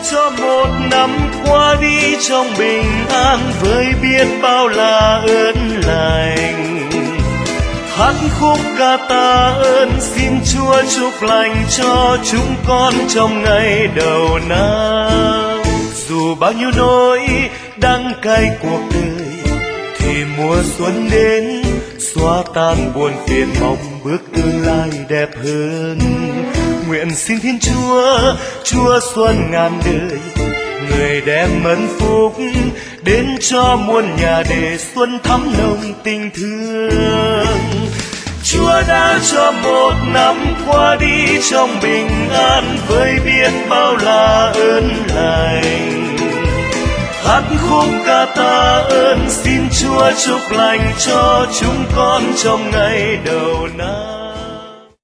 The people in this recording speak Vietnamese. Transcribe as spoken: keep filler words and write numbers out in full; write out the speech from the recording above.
cho một năm qua đi trong bình an với biết bao là ơn lành. Hát khúc ca tạ ơn xin Chúa chúc lành cho chúng con trong ngày đầu năm. Dù bao nhiêu nỗi đắng cay cuộc đời thì mùa xuân đến xóa tan buồn phiền, mong bước tương lai đẹp hơn. Nguyện xin Thiên Chúa, Chúa xuân ngàn đời, người đem ân phúc đến cho muôn nhà để xuân thắm nồng tình thương. Chúa đã cho một năm qua đi trong bình an với biết bao là ơn lành. Hát khúc ca tạ ơn xin Chúa chúc lành cho chúng con trong ngày đầu năm.